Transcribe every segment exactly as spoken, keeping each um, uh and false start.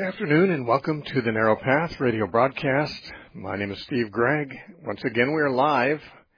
Good afternoon and welcome to the Narrow Path radio broadcast. My name is Steve Gregg. Once again, we are live,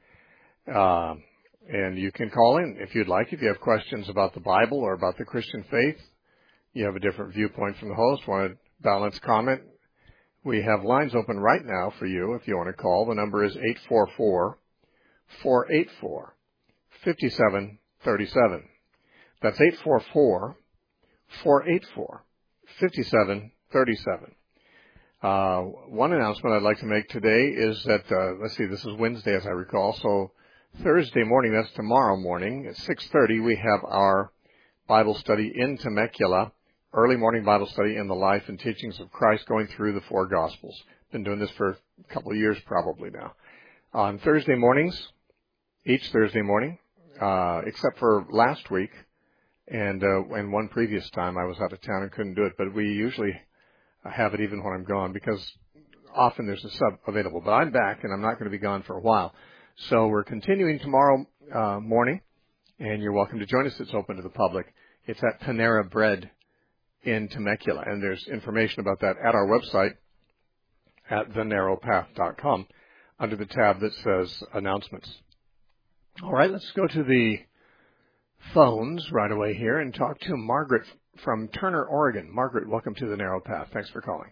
uh, and you can call in if you'd like. If you have questions about the Bible or about the Christian faith, you have a different viewpoint from the host, want a balanced comment, we have lines open right now for you if you want to call. The number is eight four four, four eight four, five seven three seven. That's eight four four, four eight four, five seven three seven. Uh, one announcement I'd like to make today is that, uh, let's see, this is Wednesday as I recall, so Thursday morning, that's tomorrow morning, at six thirty, we have our Bible study in Temecula, early morning Bible study in the life and teachings of Christ going through the four Gospels. Been doing this for a couple of years probably now. On Thursday mornings, each Thursday morning, uh, except for last week, and uh, and one previous time I was out of town and couldn't do it, but we usually have it even when I'm gone because often there's a sub available. But I'm back and I'm not going to be gone for a while. So we're continuing tomorrow uh, morning, and you're welcome to join us. It's open to the public. It's at Panera Bread in Temecula, and there's information about that at our website at the narrow path dot com under the tab that says Announcements. All right, let's go to the phones right away here and talk to Margaret from Turner, Oregon. Margaret, welcome to the Narrow Path. Thanks for calling.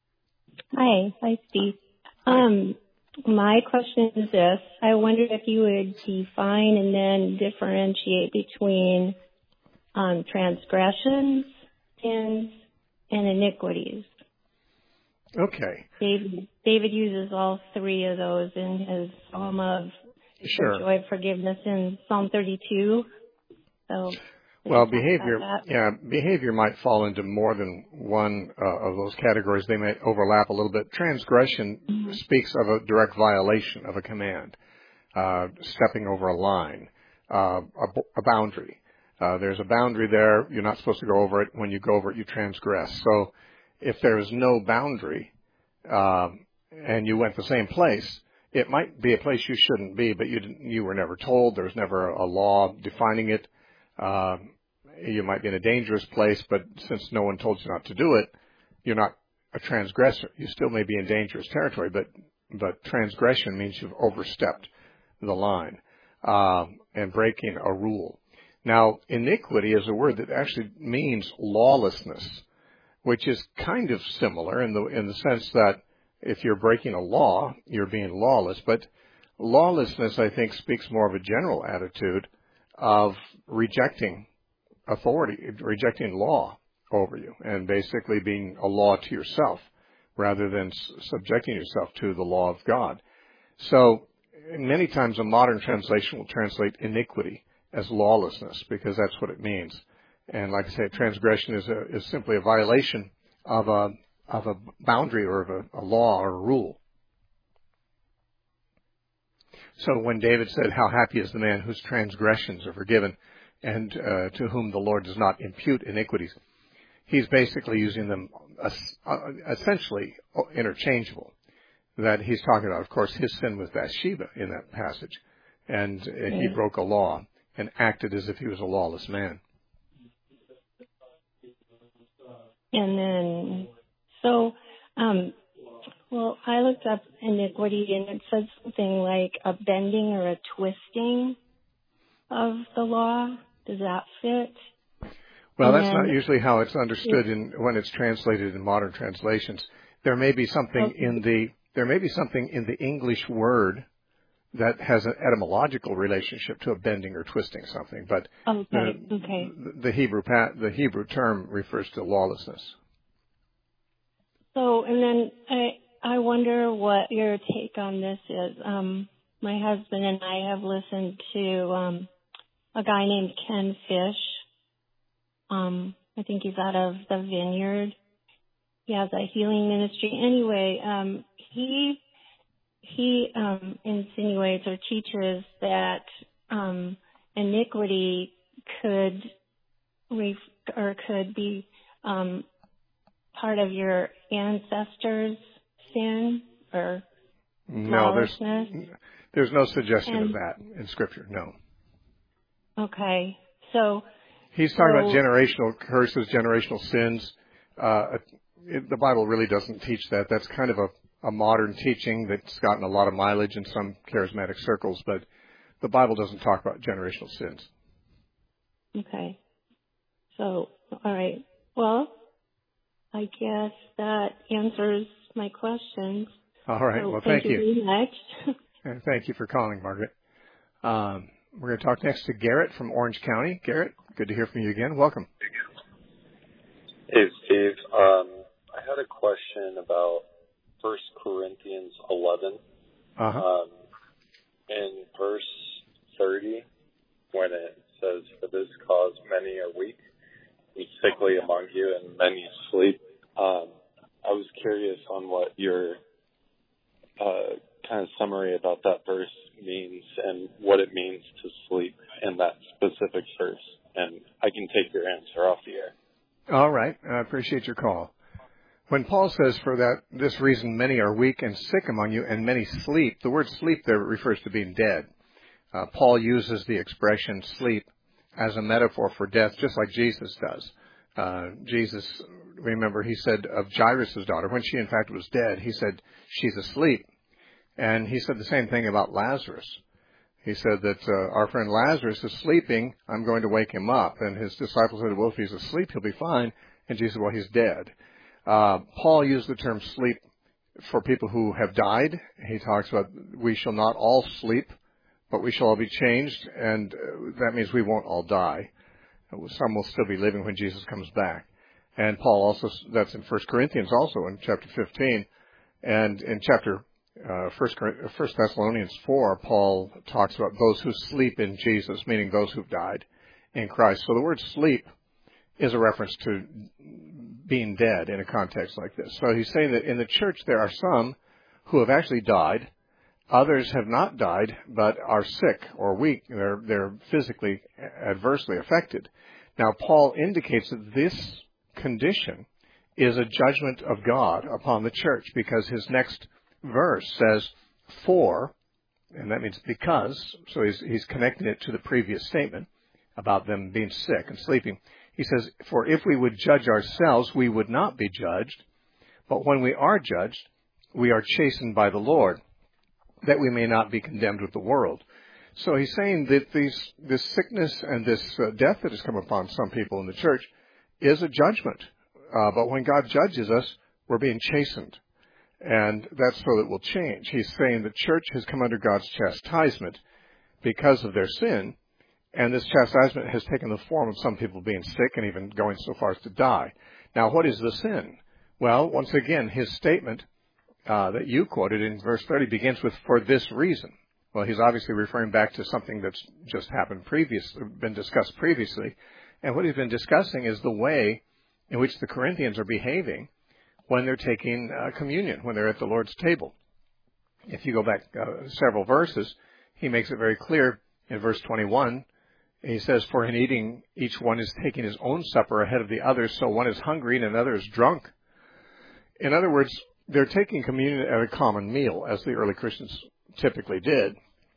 Hi. Hi, Steve. Um, my question is this. I wondered if you would define and then differentiate between um, transgressions, sins, and iniquities. Okay. David, David uses all three of those in his Psalm of sure. joy of forgiveness in Psalm thirty-two. So, well, behavior, yeah, behavior might fall into more than one uh, of those categories. They may overlap a little bit. Transgression mm-hmm. speaks of a direct violation of a command, uh, stepping over a line, uh, a, a boundary. Uh, there's a boundary there. You're not supposed to go over it. When you go over it, you transgress. So if there is no boundary uh, and you went the same place, it might be a place you shouldn't be, but you didn't, you were never told. There was never a, a law defining it. Uh, you might be in a dangerous place, but since no one told you not to do it, you're not a transgressor. You still may be in dangerous territory, but but transgression means you've overstepped the line uh, and breaking a rule. Now, iniquity is a word that actually means lawlessness, which is kind of similar in the in the sense that if you're breaking a law, you're being lawless. But lawlessness, I think, speaks more of a general attitude of rejecting authority, rejecting law over you, and basically being a law to yourself rather than subjecting yourself to the law of God. So many times a modern translation will translate iniquity as lawlessness because that's what it means. And like I say, transgression is a, is simply a violation of a of a boundary or of a, a law or a rule. So when David said, how happy is the man whose transgressions are forgiven and uh, to whom the Lord does not impute iniquities, he's basically using them uh, essentially interchangeable. That he's talking about, of course, his sin with Bathsheba in that passage. And uh, he broke a law and acted as if he was a lawless man. And then, so, um, well, I looked up iniquity, and it said something like a bending or a twisting of the law. Does that fit? Well, and that's not usually how it's understood in when it's translated in modern translations. There may be something okay. in the there may be something in the English word that has an etymological relationship to a bending or twisting something, but okay. The, okay. the Hebrew the Hebrew term refers to lawlessness. So, and then I. I wonder what your take on this is. Um, my husband and I have listened to um, a guy named Ken Fish. Um, I think he's out of the Vineyard. He has a healing ministry. Anyway, um, he he um, insinuates or teaches that um, iniquity could ref- or could be um, part of your ancestors' sin or no, there's there's no suggestion and, of that in Scripture. No. Okay, so he's talking so, about generational curses, generational sins. Uh, it, the Bible really doesn't teach that. That's kind of a, a modern teaching that's gotten a lot of mileage in some charismatic circles, but the Bible doesn't talk about generational sins. Okay. So, all right. Well, I guess that answers my questions. All right. So Well, thank, thank you. you very much. And thank you for calling, Margaret. Um, we're going to talk next to Garrett from Orange County. Garrett, good to hear from you again. Welcome. Hey, Steve. Um, I had a question about First Corinthians eleven. Uh-huh. Um, in verse thirty, when it says, "For this cause many are weak and sickly among you, and many sleep." Um, I was curious on what your uh, kind of summary about that verse means and what it means to sleep in that specific verse. And I can take your answer off the air. All right. I appreciate your call. When Paul says, for that this reason many are weak and sick among you, and many sleep, the word sleep there refers to being dead. Uh, Paul uses the expression sleep as a metaphor for death, just like Jesus does. Uh, Jesus, remember, he said of Jairus' daughter, when she in fact was dead, he said, she's asleep. And he said the same thing about Lazarus. He said that uh, our friend Lazarus is sleeping, I'm going to wake him up. And his disciples said, well, if he's asleep, he'll be fine. And Jesus said, well, he's dead. Uh, Paul used the term sleep for people who have died. He talks about we shall not all sleep, but we shall all be changed. And uh, that means we won't all die. Some will still be living when Jesus comes back. And Paul also, that's in First Corinthians also in chapter fifteen. And in chapter uh, First Thessalonians four, Paul talks about those who sleep in Jesus, meaning those who've died in Christ. So the word sleep is a reference to being dead in a context like this. So he's saying that in the church there are some who have actually died. Others have not died, but are sick or weak. They're, they're physically adversely affected. Now, Paul indicates that this condition is a judgment of God upon the church, because his next verse says, for, and that means because, so he's, he's connecting it to the previous statement about them being sick and sleeping. He says, for if we would judge ourselves, we would not be judged, but when we are judged, we are chastened by the Lord, that we may not be condemned with the world. So he's saying that these, this sickness and this uh, death that has come upon some people in the church is a judgment. Uh, but when God judges us, we're being chastened. And that's so that we'll change. He's saying the church has come under God's chastisement because of their sin. And this chastisement has taken the form of some people being sick and even going so far as to die. Now, what is the sin? Well, once again, his statement Uh, that you quoted in verse thirty begins with, for this reason. Well, he's obviously referring back to something that's just happened previously, been discussed previously. And what he's been discussing is the way in which the Corinthians are behaving when they're taking uh, communion, when they're at the Lord's table. If you go back uh, several verses, he makes it very clear in verse twenty-one. He says, for in eating, each one is taking his own supper ahead of the others, so one is hungry and another is drunk. In other words, they're taking communion at a common meal, as the early Christians typically did.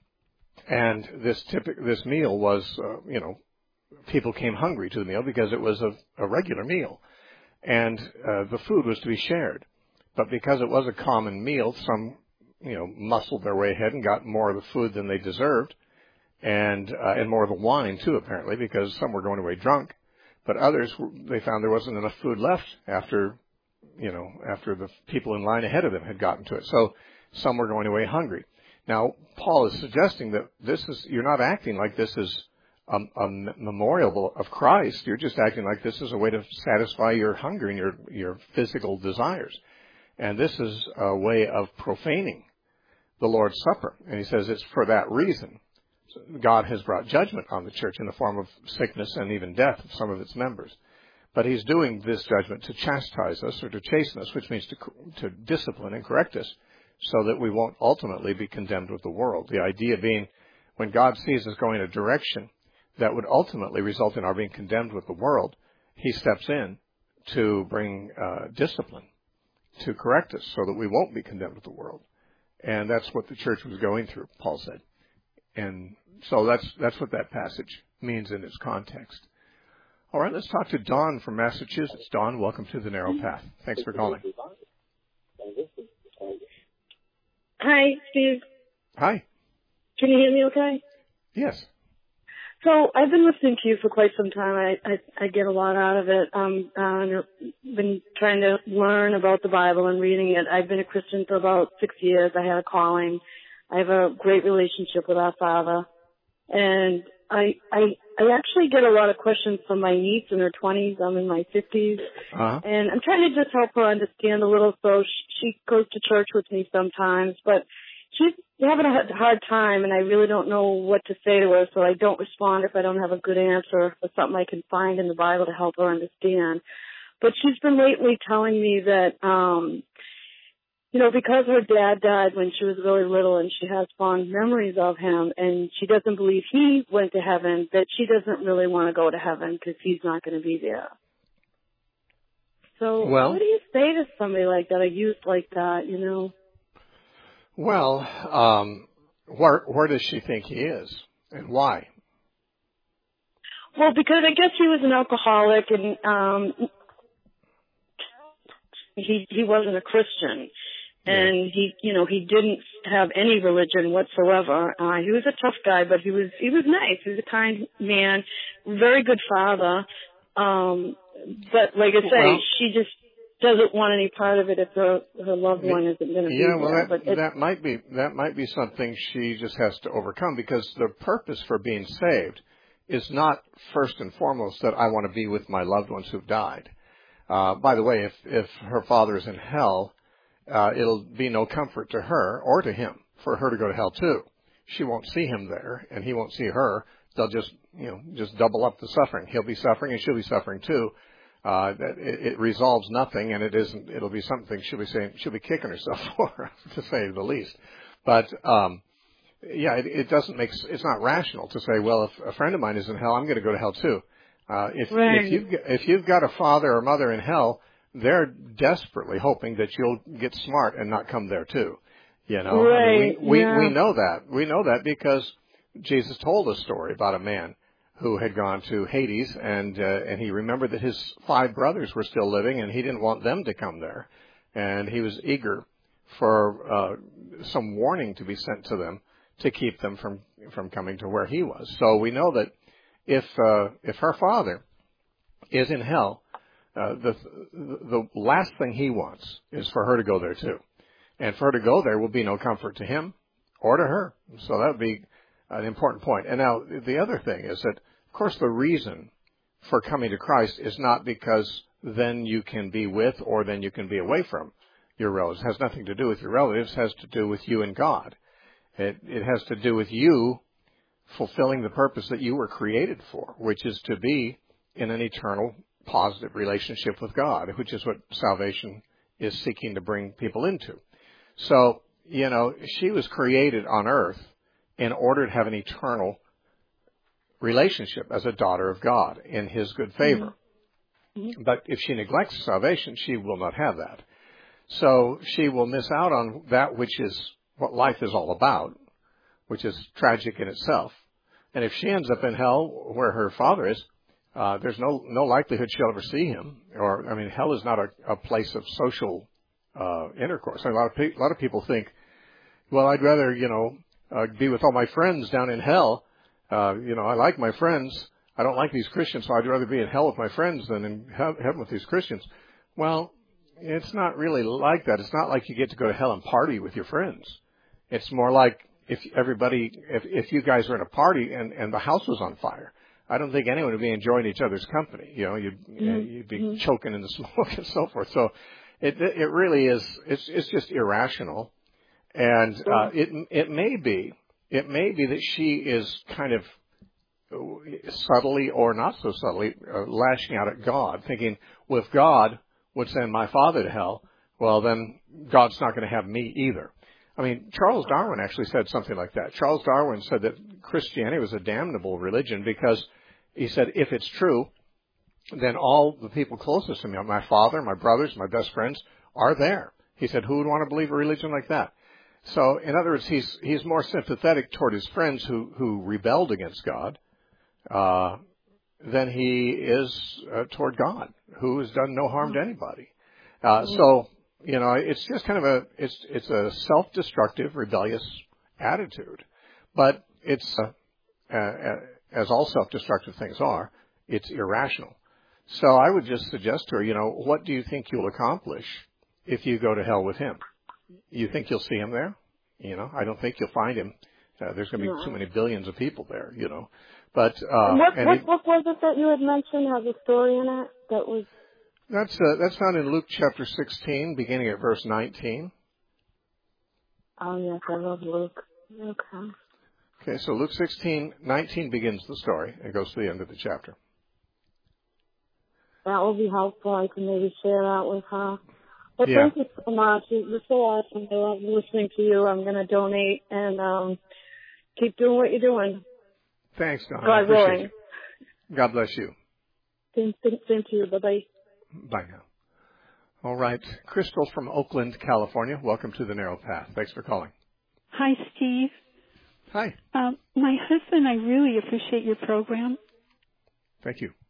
And this typic, this meal was, uh, you know, people came hungry to the meal because it was a, a regular meal. And uh, the food was to be shared. But because it was a common meal, some, you know, muscled their way ahead and got more of the food than they deserved. And, uh, and more of the wine, too, apparently, because some were going away drunk. But others, they found there wasn't enough food left after you know, after the people in line ahead of them had gotten to it. So some were going away hungry. Now, Paul is suggesting that this is, you're not acting like this is a, a memorial of Christ. You're just acting like this is a way to satisfy your hunger and your, your physical desires. And this is a way of profaning the Lord's Supper. And he says it's for that reason. God has brought judgment on the church in the form of sickness and even death of some of its members. But he's doing this judgment to chastise us or to chasten us, which means to, to discipline and correct us so that we won't ultimately be condemned with the world. The idea being when God sees us going a direction that would ultimately result in our being condemned with the world, he steps in to bring uh, discipline to correct us so that we won't be condemned with the world. And that's what the church was going through, Paul said. And so that's that's what that passage means in its context. All right, let's talk to Dawn from Massachusetts. Dawn, welcome to the Narrow Path. Thanks for calling. Hi, Steve. Hi. Can you hear me okay? Yes. So I've been listening to you for quite some time. I, I, I get a lot out of it. Um, uh, I've been trying to learn about the Bible and reading it. I've been a Christian for about six years. I had a calling. I have a great relationship with our Father. And I, I, I actually get a lot of questions from my niece in her twenties. I'm in my fifties. Uh-huh. And I'm trying to just help her understand a little. So she, she goes to church with me sometimes, but she's having a hard time, and I really don't know what to say to her, so I don't respond if I don't have a good answer or something I can find in the Bible to help her understand. But she's been lately telling me that, um, you know, because her dad died when she was really little and she has fond memories of him, and she doesn't believe he went to heaven, that she doesn't really want to go to heaven because he's not going to be there. So well, what do you say to somebody like that, a youth like that, you know? Well, um, where where does she think he is, and why? Well, because I guess he was an alcoholic, and um, he he wasn't a Christian, and yeah. he you know he didn't have any religion whatsoever. Uh, he was a tough guy, but he was he was nice. He was a kind man, very good father. Um, but like I say, well, she just doesn't want any part of it if her, her loved one isn't going to be yeah, well, there. that, But that might be that might be something she just has to overcome, because the purpose for being saved is not first and foremost that I want to be with my loved ones who've died. Uh, by the way, if if her father is in hell, uh, it'll be no comfort to her or to him for her to go to hell too. She won't see him there, and he won't see her. They'll just you know just double up the suffering. He'll be suffering, and she'll be suffering too. Uh, that it, it resolves nothing, and it isn't. It'll be something she'll be saying. She'll be kicking herself for, to say the least. But um, yeah, it, it doesn't make. It's not rational to say, well, if a friend of mine is in hell, I'm going to go to hell too. Uh, if right. if you if you've got a father or mother in hell, they're desperately hoping that you'll get smart and not come there too. You know, right. I mean, we we, yeah. we know that. We know that because Jesus told a story about a man who had gone to Hades, and uh, and he remembered that his five brothers were still living, and he didn't want them to come there, and he was eager for uh, some warning to be sent to them to keep them from from coming to where he was. So we know that if uh, if her father is in hell, uh, the the last thing he wants is for her to go there too, and for her to go there will be no comfort to him or to her. So that would be an important point. And now the other thing is that, of course, the reason for coming to Christ is not because then you can be with or then you can be away from your relatives. It has nothing to do with your relatives. It has to do with you and God. It, it has to do with you fulfilling the purpose that you were created for, which is to be in an eternal, positive relationship with God, which is what salvation is seeking to bring people into. So, you know, she was created on earth in order to have an eternal relationship as a daughter of God in His good favor. Mm-hmm. But if she neglects salvation, she will not have that. So she will miss out on that which is what life is all about, which is tragic in itself. And if she ends up in hell where her father is, uh, there's no no likelihood she'll ever see him. Or, I mean, hell is not a, a place of social uh, intercourse. I mean, a lot of pe- a lot of people think, well, I'd rather, you know, Uh, be with all my friends down in hell. Uh, you know, I like my friends. I don't like these Christians, so I'd rather be in hell with my friends than in heaven with these Christians. Well, it's not really like that. It's not like you get to go to hell and party with your friends. It's more like if everybody, if, if you guys were in a party and, and the house was on fire, I don't think anyone would be enjoying each other's company. You know, you'd, mm-hmm. you'd be mm-hmm. choking in the smoke and so forth. So it, it really is, it's, it's just irrational. And uh, it it may be it may be that she is kind of subtly or not so subtly uh, lashing out at God, thinking, well, if God would send my father to hell, well, then God's not going to have me either. I mean, Charles Darwin actually said something like that. Charles Darwin said that Christianity was a damnable religion because he said, if it's true, then all the people closest to me, my father, my brothers, my best friends, are there. He said, who would want to believe a religion like that? So, in other words, he's he's more sympathetic toward his friends who, who rebelled against God, uh, than he is uh, toward God, who has done no harm to anybody. Uh, so, you know, it's just kind of a, it's, it's a self-destructive, rebellious attitude. But it's, uh, uh, as all self-destructive things are, it's irrational. So I would just suggest to her, you know, what do you think you'll accomplish if you go to hell with him? You think you'll see him there? You know, I don't think you'll find him. Uh, there's going to be No. too many billions of people there, you know. But uh, what, and what it, book was it that you had mentioned has a story in it that was? that's uh, that's found in Luke chapter sixteen, beginning at verse nineteen. Oh yes, I love Luke. Okay. Okay, so Luke sixteen, nineteen begins the story and goes to the end of the chapter. That will be helpful. I can maybe share that with her. But Yeah. thank you so much. You're so awesome. I love listening to you. I'm going to donate and um, keep doing what you're doing. Thanks, Don. I God appreciate willing. you. God bless you. Same, same, same to you. Bye-bye. Bye now. All right. Crystal from Oakland, California. Welcome to the Narrow Path. Thanks for calling. Hi, Steve. Hi. Um, my husband, I really appreciate your program. Thank you.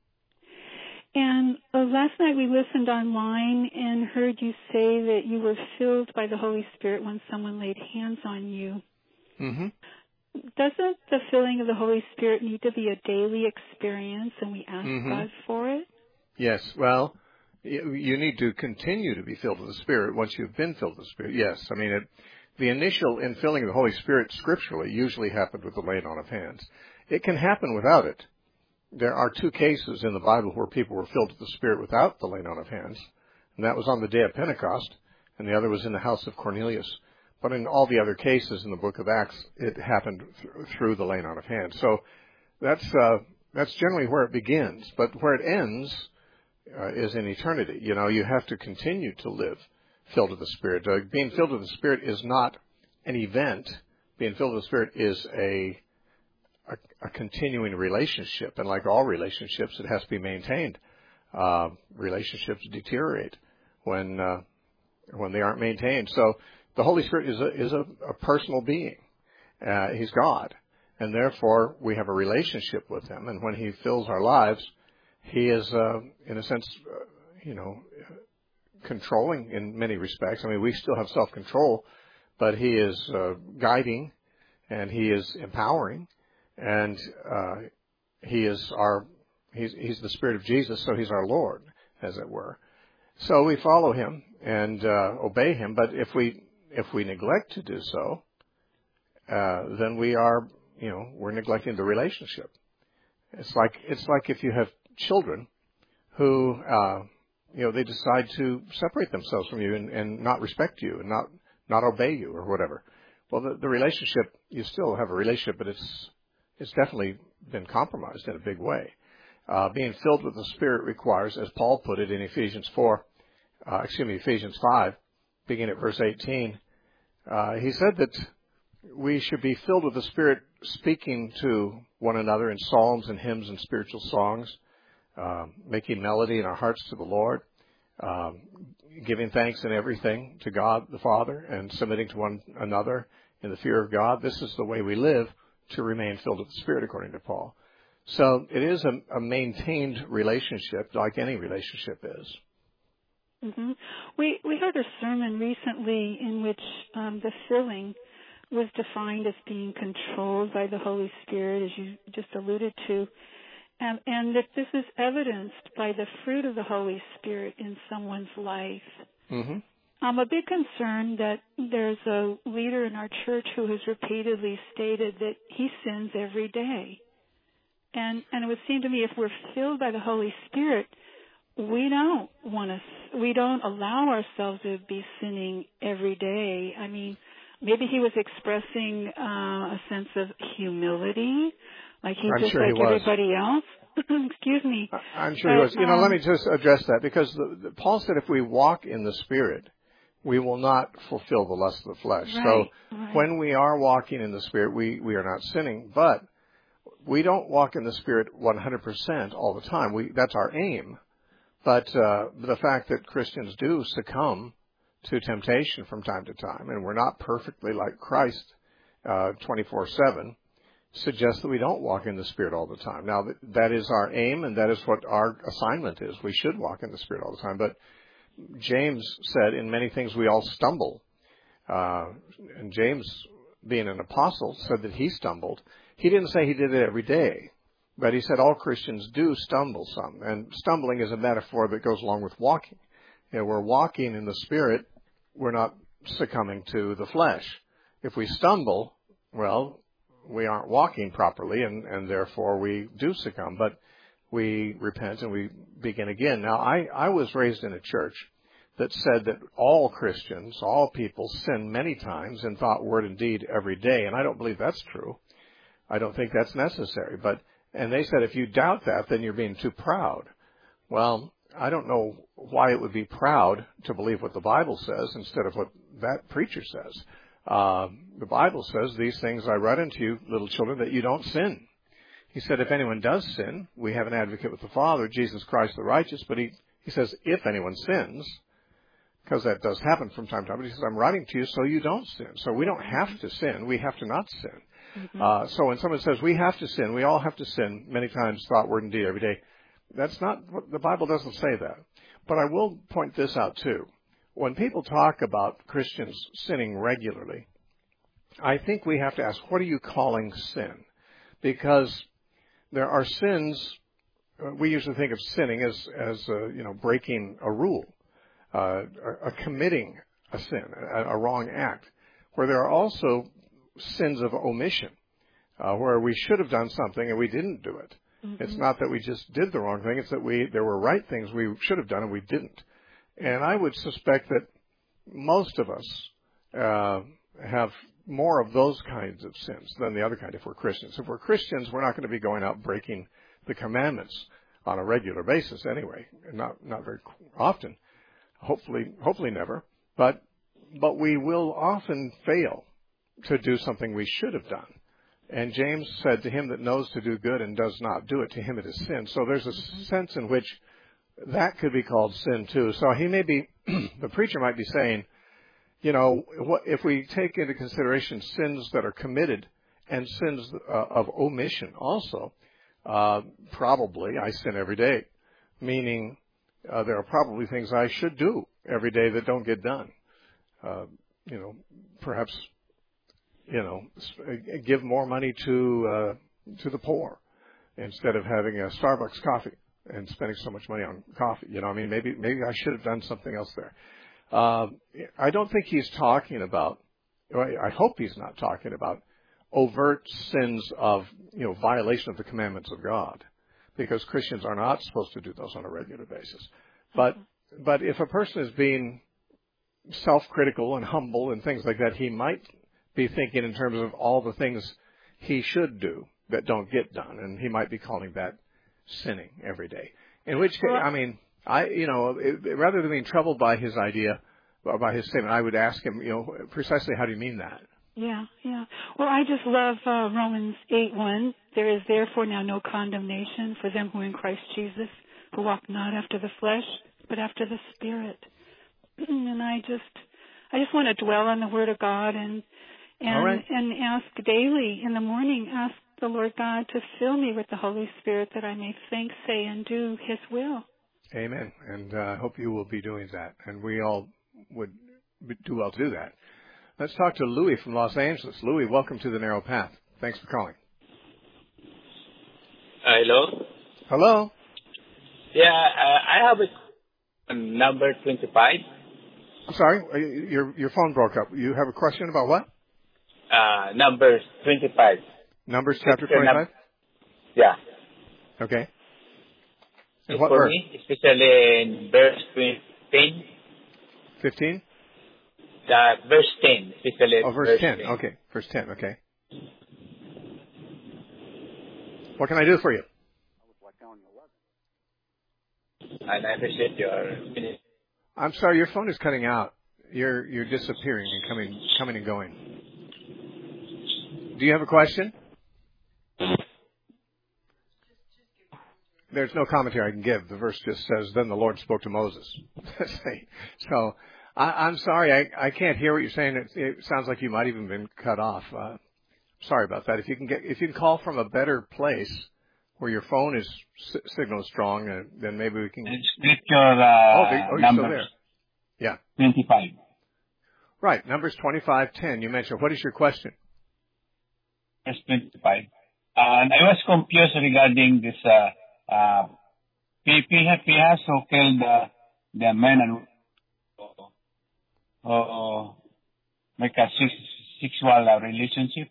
And uh, last night we listened online and heard you say that you were filled by the Holy Spirit when someone laid hands on you. Mm-hmm. Doesn't the filling of the Holy Spirit need to be a daily experience, and we ask Mm-hmm. God for it? Yes. Well, you, you need to continue to be filled with the Spirit once you've been filled with the Spirit. Yes. I mean, it, the initial infilling of the Holy Spirit scripturally usually happened with the laying on of hands. It can happen without it. There are two cases in the Bible where people were filled with the Spirit without the laying on of hands, and that was on the day of Pentecost, and the other was in the house of Cornelius. But in all the other cases in the book of Acts, it happened th- through the laying on of hands. So that's uh, that's generally where it begins. But where it ends uh, is in eternity. You know, you have to continue to live filled with the Spirit. Uh, being filled with the Spirit is not an event. Being filled with the Spirit is a A, a continuing relationship, and like all relationships, it has to be maintained. Uh, relationships deteriorate when uh, when they aren't maintained. So the Holy Spirit is a is a, a personal being. Uh, he's God, and therefore we have a relationship with Him. And when He fills our lives, He is, uh, in a sense, uh, you know, controlling in many respects. I mean, we still have self-control, but He is uh, guiding, and He is empowering. And uh, he is our, he's, he's the Spirit of Jesus, so he's our Lord, as it were. So we follow him and uh, obey him. But if we if we neglect to do so, uh, then we are, you know, we're neglecting the relationship. It's like it's like if you have children who, uh, you know, they decide to separate themselves from you and, and not respect you and not not obey you or whatever. Well, the, the relationship, you still have a relationship, but it's It's definitely been compromised in a big way. Uh, being filled with the Spirit requires, as Paul put it in Ephesians four, uh, excuse me, Ephesians five, beginning at verse eighteen, uh, he said that we should be filled with the Spirit, speaking to one another in psalms and hymns and spiritual songs, uh, making melody in our hearts to the Lord, um, giving thanks in everything to God the Father, and submitting to one another in the fear of God. This is the way we live to remain filled with the Spirit, according to Paul. So it is a, a maintained relationship, like any relationship is. Mm-hmm. We we heard a sermon recently in which um, the filling was defined as being controlled by the Holy Spirit, as you just alluded to, and, and that this is evidenced by the fruit of the Holy Spirit in someone's life. Mm-hmm. I'm a bit concerned that there's a leader in our church who has repeatedly stated that he sins every day. And and it would seem to me if we're filled by the Holy Spirit, we don't want to, we don't allow ourselves to be sinning every day. I mean, maybe he was expressing uh, a sense of humility, like he's I'm just sure like he was. everybody else. Excuse me. I'm sure but, he was. You know, um, let me just address that, because the, the, Paul said if we walk in the Spirit, we will not fulfill the lust of the flesh. Right, so right. when we are walking in the Spirit, we, we are not sinning. But we don't walk in the Spirit one hundred percent all the time. We, that's our aim. But uh, the fact that Christians do succumb to temptation from time to time, and we're not perfectly like Christ uh, twenty-four seven, suggests that we don't walk in the Spirit all the time. Now, that is our aim, and that is what our assignment is. We should walk in the Spirit all the time. But James said, in many things we all stumble. Uh, and James, being an apostle, said that he stumbled. He didn't say he did it every day, but he said all Christians do stumble some. And stumbling is a metaphor that goes along with walking. You know, we're walking in the Spirit. We're not succumbing to the flesh. If we stumble, well, we aren't walking properly, and, and therefore we do succumb. But we repent and we begin again. Now, I, I was raised in a church that said that all Christians, all people, sin many times in thought, word, and deed every day. And I don't believe that's true. I don't think that's necessary. But and they said if you doubt that, then you're being too proud. Well, I don't know why it would be proud to believe what the Bible says instead of what that preacher says. Uh, the Bible says, these things I write unto you, little children, that you don't sin. He said, if anyone does sin, we have an advocate with the Father, Jesus Christ the righteous. But he, he says, if anyone sins, because that does happen from time to time, but he says, I'm writing to you so you don't sin. So we don't have to sin. We have to not sin. Mm-hmm. Uh, so when someone says we have to sin, we all have to sin many times, thought, word, and deed every day. That's not what the Bible doesn't say that. But I will point this out too. When people talk about Christians sinning regularly, I think we have to ask, what are you calling sin? Because there are sins, we usually think of sinning as, as uh, you know, breaking a rule, uh, a, a committing a sin, a, a wrong act, where there are also sins of omission, uh, where we should have done something and we didn't do it. Mm-hmm. It's not that we just did the wrong thing, it's that we there were right things we should have done and we didn't. And I would suspect that most of us uh, have more of those kinds of sins than the other kind if we're Christians. If we're Christians, we're not going to be going out breaking the commandments on a regular basis anyway, not not very often, hopefully hopefully never. But but we will often fail to do something we should have done. And James said, to him that knows to do good and does not do it, to him it is sin. So there's a sense in which that could be called sin too. So he may be, the preacher might be saying, you know, what, if we take into consideration sins that are committed and sins uh, of omission also, uh, probably I sin every day, meaning uh, there are probably things I should do every day that don't get done. Uh, you know, perhaps, you know, give more money to uh, to the poor instead of having a Starbucks coffee and spending so much money on coffee. You know, I mean, maybe maybe I should have done something else there. Uh, I don't think he's talking about, I hope he's not talking about overt sins of, you know, violation of the commandments of God, because Christians are not supposed to do those on a regular basis. But but if a person is being self-critical and humble and things like that, he might be thinking in terms of all the things he should do that don't get done, and he might be calling that sinning every day. In which case, I mean, I, you know, it, rather than being troubled by his idea or by his statement, I would ask him, you know, precisely how do you mean that? Yeah, yeah. Well, I just love uh, Romans eight one. There is therefore now no condemnation for them who are in Christ Jesus, who walk not after the flesh, but after the Spirit. And I just, I just want to dwell on the Word of God and and right. and ask daily in the morning, ask the Lord God to fill me with the Holy Spirit that I may think, say, and do His will. Amen. And I uh, hope you will be doing that. And we all would do well to do that. Let's talk to Louis from Los Angeles. Louis, welcome to the Narrow Path. Thanks for calling. Uh, hello? Hello? Yeah, uh, I have a number twenty-five. I'm sorry, your your phone broke up. You have a question about what? Uh, number twenty-five. Numbers chapter twenty-five? Num- yeah. Okay. And what for verse? me, especially in verse fifteen. fifteen? Uh, verse ten, especially. Oh, verse, verse ten. ten. Okay, verse ten, okay. What can I do for you? And I appreciate your... I'm sorry, your phone is cutting out. You're you're disappearing and coming coming and going. Do you have a question? There's no commentary I can give. The verse just says, then the Lord spoke to Moses. So I, I'm sorry, I, I can't hear what you're saying. It, it sounds like you might even been cut off. Uh, sorry about that. If you can get, if you can call from a better place where your phone is s- signal is strong, uh, then maybe we can. Scripture uh, oh, the, oh, you're still there. Yeah. twenty-five. Right. Numbers twenty-five ten. You mentioned. What is your question? Verse twenty-five. Uh, and I was confused regarding this. Uh, uh, Pihas who killed the the men and uh, make a sex, sexual uh, relationship.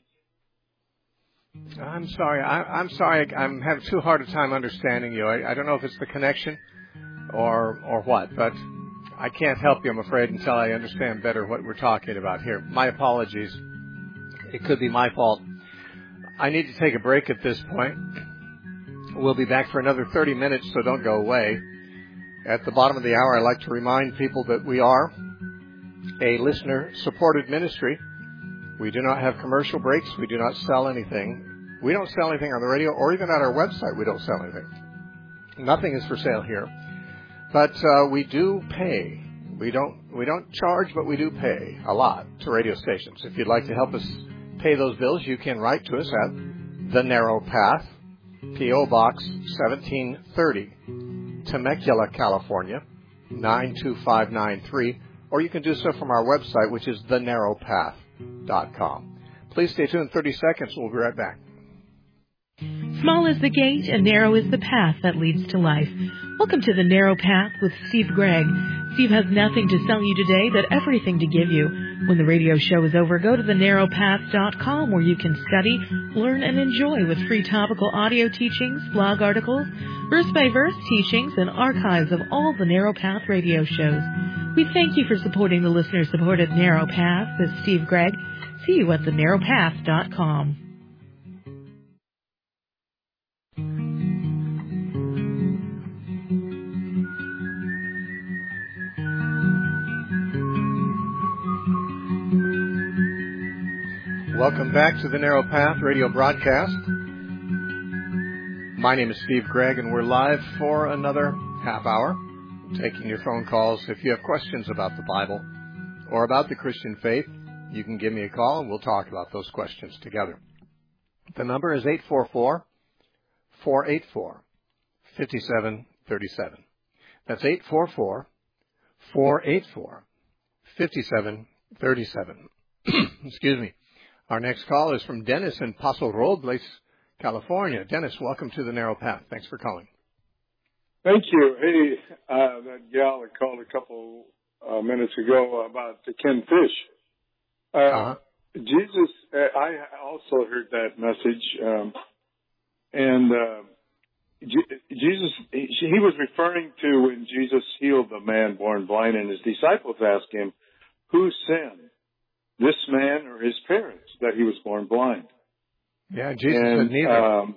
I'm sorry. I, I'm sorry. I'm having too hard a time understanding you. I, I don't know if it's the connection or or what, but I can't help you, I'm afraid, until I understand better what we're talking about here. My apologies. It could be my fault. I need to take a break at this point. We'll be back for another thirty minutes, so don't go away. At the bottom of the hour, I'd like to remind people that we are a listener-supported ministry. We do not have commercial breaks. We do not sell anything. We don't sell anything on the radio, or even at our website, we don't sell anything. Nothing is for sale here. But uh, we do pay. We don't we don't charge, but we do pay a lot to radio stations. If you'd like to help us pay those bills, you can write to us at The Narrow Path, P O. Box seventeen thirty, Temecula, California, nine two five nine three, or you can do so from our website, which is the narrow path dot com. Please stay tuned. thirty seconds. We'll be right back. Small is the gate and narrow is the path that leads to life. Welcome to The Narrow Path with Steve Gregg. Steve has nothing to sell you today, but everything to give you. When the radio show is over, go to the narrow path dot com where you can study, learn, and enjoy with free topical audio teachings, blog articles, verse-by-verse teachings, and archives of all the Narrow Path radio shows. We thank you for supporting the listener-supported Narrow Path with Steve Gregg. See you at the narrow path dot com. Welcome back to the Narrow Path radio broadcast. My name is Steve Gregg, and we're live for another half hour, taking your phone calls. If you have questions about the Bible or about the Christian faith, you can give me a call, and we'll talk about those questions together. The number is eight four four, four eight four, five seven three seven. That's eight four four, four eight four, five seven three seven. Excuse me. Our next call is from Dennis in Paso Robles, California. Dennis, welcome to the Narrow Path. Thanks for calling. Thank you. Hey, uh, that gal that called a couple uh, minutes ago about the Ken Fish. Uh, uh-huh. Jesus, uh, I also heard that message, um, and uh, G- Jesus, he, he was referring to when Jesus healed the man born blind, and his disciples asked him, who sinned, this man or his parents, that he was born blind? Yeah, Jesus and, said neither. Um,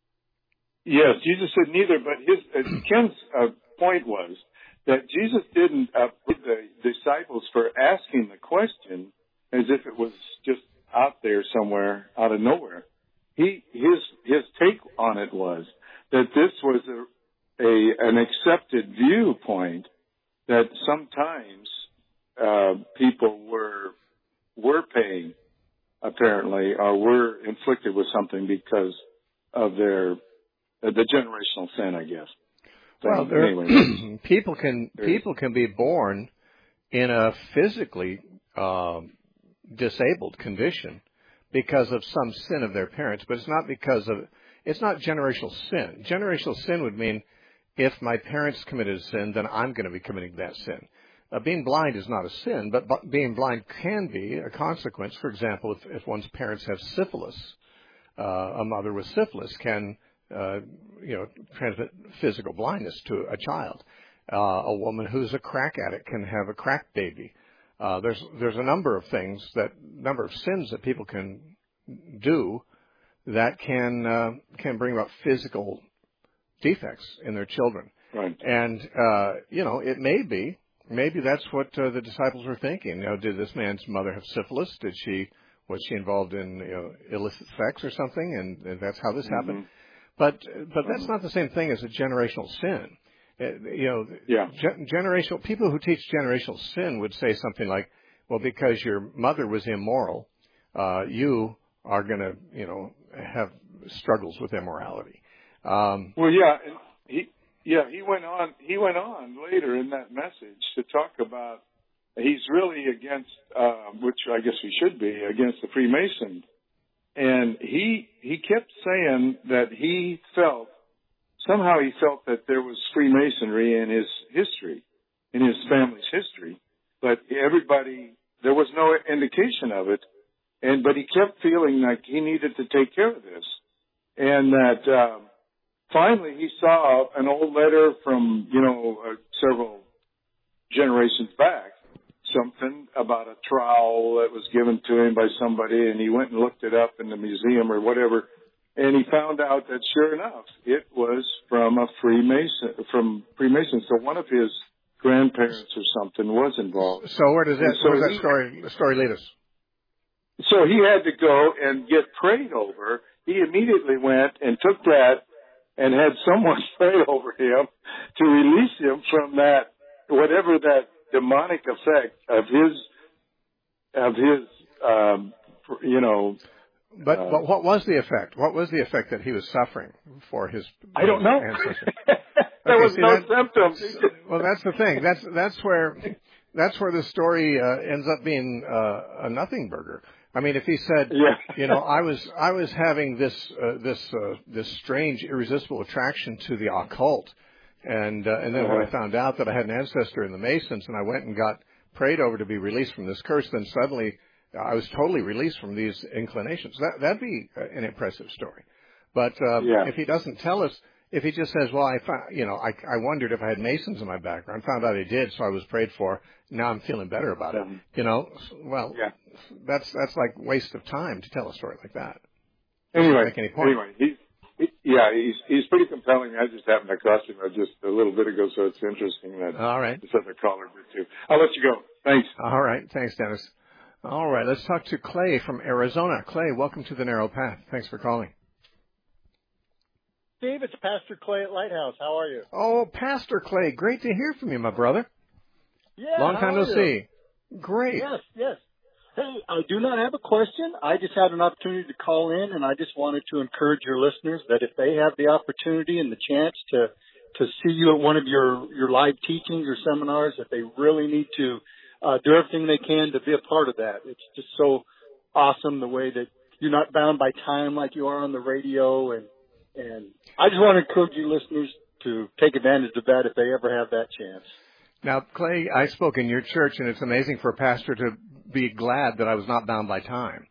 yes, Jesus said neither, but his uh, Ken's uh, point was that Jesus didn't upbraid the disciples for asking the question as if it was just out there somewhere, out of nowhere. He his his take on it was that this was a, a an accepted viewpoint that sometimes uh, people were were paying, apparently, or were inflicted with something because of their uh, the generational sin, I guess. Well, there, anyway, people can people can be born in a physically uh, disabled condition because of some sin of their parents, but it's not because of it's not generational sin. Generational sin would mean if my parents committed a sin, then I'm going to be committing that sin. Uh, being blind is not a sin, but b- being blind can be a consequence. For example, if, if one's parents have syphilis, uh, a mother with syphilis can, uh, you know, transmit physical blindness to a child. Uh, a woman who's a crack addict can have a crack baby. Uh, there's there's a number of things, that number of sins that people can do that can uh, can bring about physical defects in their children. Right. And uh, you know, it may be. Maybe that's what uh, the disciples were thinking. You know, did this man's mother have syphilis? Did she was she involved in you know, illicit sex or something? And, and that's how this mm-hmm. happened. But but that's mm-hmm. not the same thing as a generational sin. Uh, you know, yeah. gen- generational people who teach generational sin would say something like, "Well, because your mother was immoral, uh, you are going to, you know, have struggles with immorality. Um, well, yeah, and he, yeah, he went on, he went on later in that message to talk about he's really against, uh, which I guess he should be, against the Freemasons. And he, he kept saying that he felt, somehow he felt that there was Freemasonry in his history, in his family's history, but everybody, there was no indication of it. And, but he kept feeling like he needed to take care of this. And that, um, finally he saw an old letter from, you know, uh, several generations back, something about a trowel that was given to him by somebody, and he went and looked it up in the museum or whatever, and he found out that sure enough, it was from a Freemason, from Freemasons. So one of his grandparents or something was involved. So where does that, so where does that he, story, the story lead us? So he had to go and get prayed over. He immediately went and took that and had someone pray over him to release him from that, whatever that demonic effect of his, of his, um, you know. But, uh, but what was the effect? What was the effect that he was suffering for his I don't know. ancestors? There Okay, was see, no that, symptoms. Well, that's the thing. That's that's where that's where the story uh, ends up being uh, a nothing burger. I mean, if he said, yeah. you know, I was I was having this uh, this uh, this strange, irresistible attraction to the occult, and uh, and then uh-huh. when I found out that I had an ancestor in the Masons, and I went and got prayed over to be released from this curse, then suddenly I was totally released from these inclinations. That that'd be an impressive story. But uh, yeah. if he doesn't tell us. If he just says, well, I found, you know, I, I wondered if I had Masons in my background, found out I did, so I was prayed for. Now I'm feeling better about it. You know, well, yeah. that's that's like waste of time to tell a story like that. Anyway, make any point. anyway, he's he, yeah, he's he's pretty compelling. I just happened across him just a little bit ago, so it's interesting that all right. this other caller did too. I'll let you go. Thanks. All right, thanks, Dennis. All right, let's talk to Clay from Arizona. Clay, welcome to the Narrow Path. Thanks for calling. Steve, it's Pastor Clay at Lighthouse. How are you? Oh, Pastor Clay, great to hear from you, my brother. Yeah, long time no see. Great. Yes, yes. Hey, I do not have a question. I just had an opportunity to call in, and I just wanted to encourage your listeners that if they have the opportunity and the chance to to see you at one of your your live teachings or seminars, that they really need to uh, do everything they can to be a part of that. It's just so awesome the way that you're not bound by time like you are on the radio, and And I just want to encourage you listeners to take advantage of that if they ever have that chance. Now, Clay, I spoke in your church, and it's amazing for a pastor to be glad that I was not bound by time.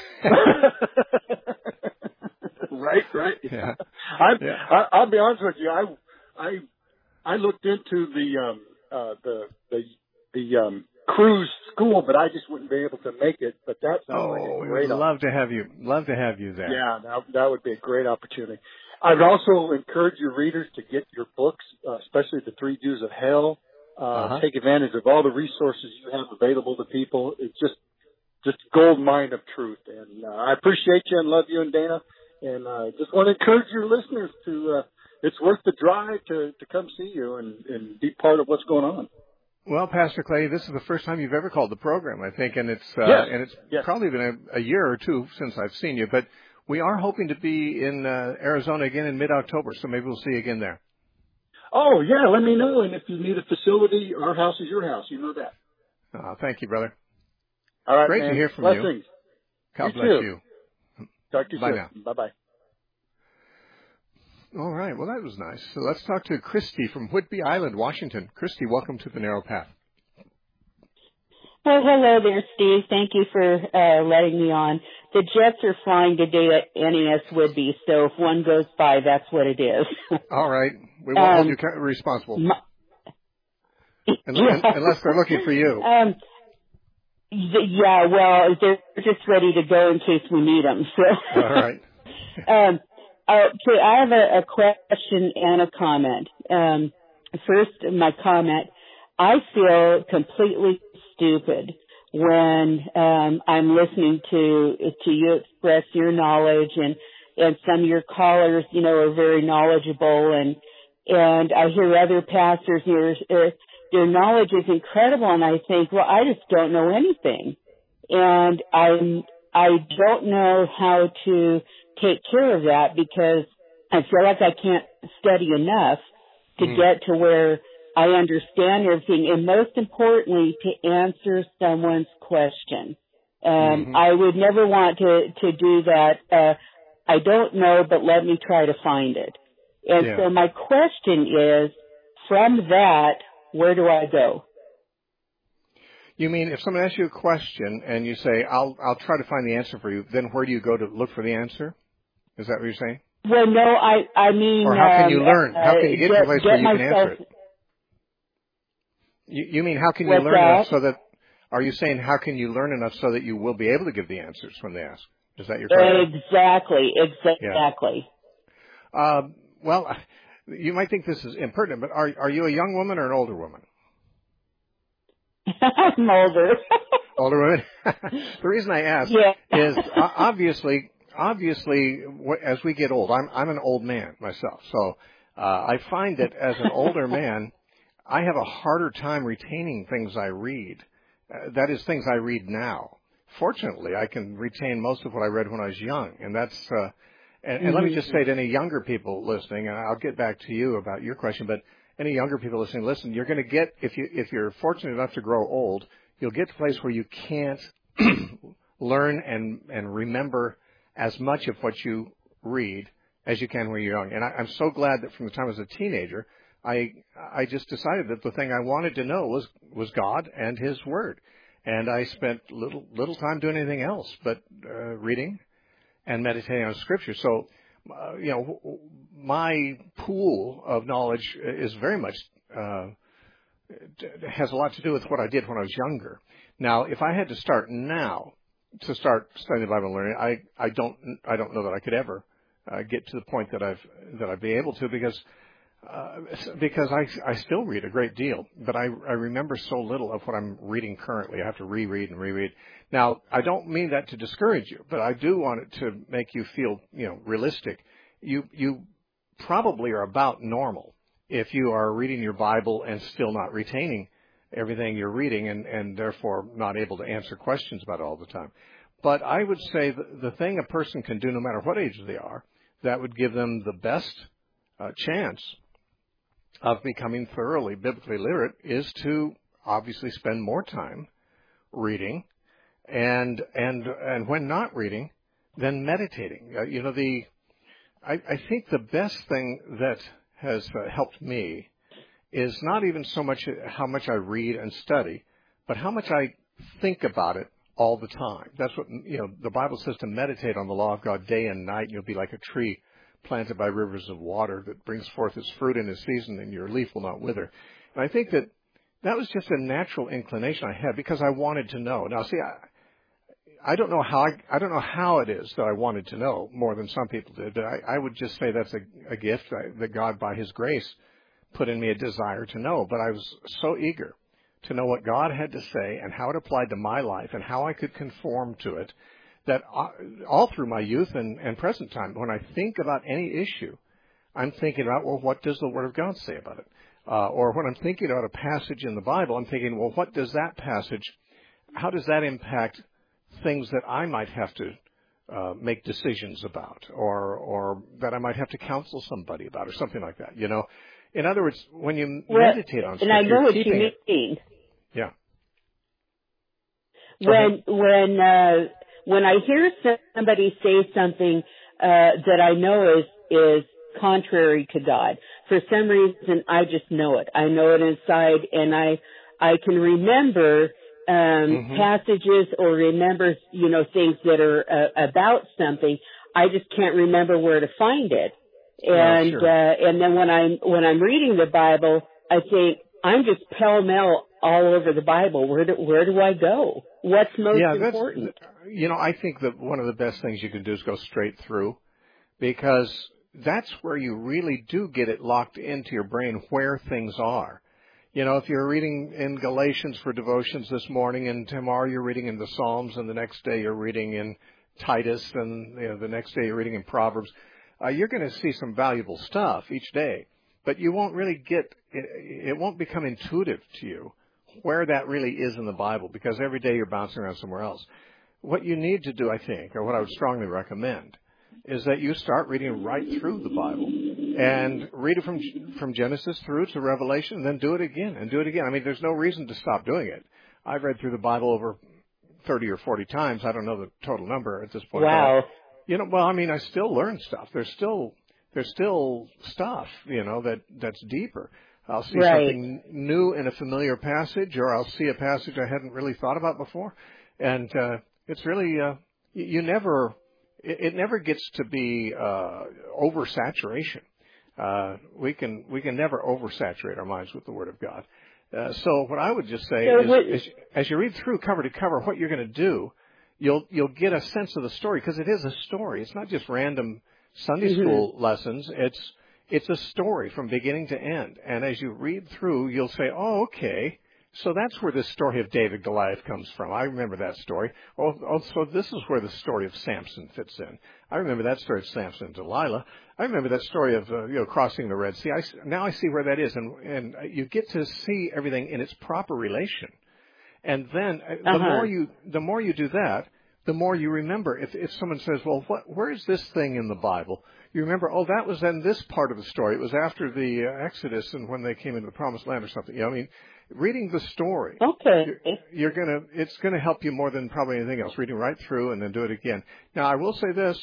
right, right. Yeah. I, yeah. I, I'll be honest with you. I, I, I looked into the um, uh, the the the um, cruise school, but I just wouldn't be able to make it. But that sounds oh, like a we great would love to have you. Love to have you there. Yeah, that, that would be a great opportunity. I'd also encourage your readers to get your books, uh, especially the Three Jews of Hell. Uh, uh-huh. Take advantage of all the resources you have available to people. It's just just gold mine of truth. And uh, I appreciate you and love you and Dana. And I uh, just want to encourage your listeners to. Uh, it's worth the drive to to come see you and, and be part of what's going on. Well, Pastor Clay, this is the first time you've ever called the program, I think, and it's uh, yes. and it's yes. probably been a, a year or two since I've seen you. But we are hoping to be in uh, Arizona again in mid-October, so maybe we'll see you again there. Oh yeah, let me know. And if you need a facility, our house is your house. You know that. Uh, thank you, brother. All right, great man. to hear from Blessings. you. God you bless too. you. Talk to you Bye soon. now. Bye bye. All right. Well, that was nice. So let's talk to Christy from Whidbey Island, Washington. Christy, welcome to the Narrow Path. Oh, hello there, Steve. Thank you for uh, letting me on. The jets are flying today at N E S Whidbey, so if one goes by, that's what it is. All right. We won't um, hold you responsible. My, unless, yeah. unless they're looking for you. Um, yeah, well, they're just ready to go in case we need them. So. All right. um, okay, I have a, a question and a comment. Um, first, my comment. I feel completely stupid when um, I'm listening to to you express your knowledge, and and some of your callers, you know, are very knowledgeable, and and I hear other pastors here. Uh, their knowledge is incredible, and I think, well, I just don't know anything, and I'm I don't know how to take care of that because I feel like I can't study enough to mm. get to where I understand everything, and most importantly, to answer someone's question. Um, mm-hmm. I would never want to, to do that. Uh, I don't know, but let me try to find it. And yeah. so my question is, from that, where do I go? You mean if someone asks you a question and you say, I'll I'll try to find the answer for you, then where do you go to look for the answer? Is that what you're saying? Well, no, I, I mean... Or how can you um, learn? Uh, how can you get, get to a place where you myself, can answer it? You, you mean how can you What's learn that? enough so that... Are you saying how can you learn enough so that you will be able to give the answers when they ask? Is that your question? Exactly, exactly. Yeah. Um, well, you might think this is impertinent, but are are you a young woman or an older woman? I'm older. Older woman? The reason I ask yeah. is uh, obviously, obviously, w- as we get old, I'm I'm an old man myself, so uh, I find that as an older man, I have a harder time retaining things I read. Uh, that is, things I read now. Fortunately, I can retain most of what I read when I was young, and that's. Uh, and, and mm-hmm. let me just say to any younger people listening, and I'll get back to you about your question, but any younger people listening, listen, you're going to get if you if you're fortunate enough to grow old, you'll get to a place where you can't learn and and remember as much of what you read as you can when you're young. And I, I'm so glad that from the time I was a teenager, I I just decided that the thing I wanted to know was was God and His Word, and I spent little little time doing anything else but uh, reading and meditating on Scripture. So, uh, you know, my pool of knowledge is very much uh, has a lot to do with what I did when I was younger. Now, if I had to start now to start studying the Bible and learning, I I don't I don't know that I could ever uh, get to the point that I've that I'd be able to because. Uh, because I, I still read a great deal, but I, I remember so little of what I'm reading currently. I have to reread and reread. Now, I don't mean that to discourage you, but I do want it to make you feel, you know, realistic. You, you probably are about normal if you are reading your Bible and still not retaining everything you're reading and, and therefore not able to answer questions about it all the time. But I would say the, the thing a person can do no matter what age they are, that would give them the best uh, chance of becoming thoroughly biblically literate is to obviously spend more time reading and and and when not reading, then meditating. Uh, you know, the I, I think the best thing that has uh, helped me is not even so much how much I read and study, but how much I think about it all the time. That's what, you know, the Bible says to meditate on the law of God day and night, and you'll be like a tree planted by rivers of water that brings forth its fruit in its season, and your leaf will not wither. And I think that that was just a natural inclination I had because I wanted to know. Now, see, I, I don't know how I, I don't know how it is that I wanted to know more than some people did, but I, I would just say that's a, a gift that God, by His grace, put in me a desire to know. But I was so eager to know what God had to say and how it applied to my life and how I could conform to it, that all through my youth and, and present time, when I think about any issue, I'm thinking about, well, what does the Word of God say about it? Uh, or when I'm thinking about a passage in the Bible, I'm thinking, well, what does that passage, how does that impact things that I might have to uh, make decisions about, or or that I might have to counsel somebody about, or something like that, you know? In other words, when you well, meditate on Scripture, and I know what you mean. It. Yeah. When, when, uh, When I hear somebody say something uh, that I know is is contrary to God, for some reason I just know it. I know it inside, and I I can remember um, mm-hmm. passages or remember you know things that are uh, about something. I just can't remember where to find it. And oh, sure. uh, and then when I'm when I'm reading the Bible, I think I'm just pell-mell all over the Bible. Where do where do I go? What's most yeah, important? You know, I think that one of the best things you can do is go straight through, because that's where you really do get it locked into your brain where things are. You know, if you're reading in Galatians for devotions this morning, and tomorrow you're reading in the Psalms, and the next day you're reading in Titus, and you know, the next day you're reading in Proverbs, uh, you're going to see some valuable stuff each day. But you won't really get, it, it won't become intuitive to you where that really is in the Bible, because every day you're bouncing around somewhere else. what you need to do, I think, or what I would strongly recommend, is that you start reading right through the Bible and read it from from Genesis through to Revelation, and then do it again and do it again. I mean, there's no reason to stop doing it. I've read through the Bible over thirty or forty times. I don't know the total number at this point. Wow. But, you know, well, I mean, I still learn stuff. There's still there's still stuff, you know, that that's deeper. I'll see right. something new in a familiar passage, or I'll see a passage I hadn't really thought about before, and uh, it's really uh, you, you never. It never gets to be uh, oversaturation. Uh, we can we can never oversaturate our minds with the Word of God. Uh, so what I would just say so is, what, as, as you read through cover to cover, what you're going to do, you'll you'll get a sense of the story, because it is a story. It's not just random Sunday mm-hmm. school lessons. It's it's a story from beginning to end. And as you read through, you'll say, "Oh, okay. So that's where the story of David Goliath comes from. I remember that story. Oh, oh, so this is where the story of Samson fits in. I remember that story of Samson and Delilah. I remember that story of uh, you know crossing the Red Sea. I, now I see where that is, and and you get to see everything in its proper relation. And then uh, uh-huh. the more you the more you do that, the more you remember. If if someone says, "Well, what where is this thing in the Bible?" You remember, oh, that was in this part of the story. It was after the uh, Exodus and when they came into the Promised Land or something. You know, I mean. Reading the story, okay, you're, you're gonna, it's gonna help you more than probably anything else. Reading right through and then do it again. Now, I will say this: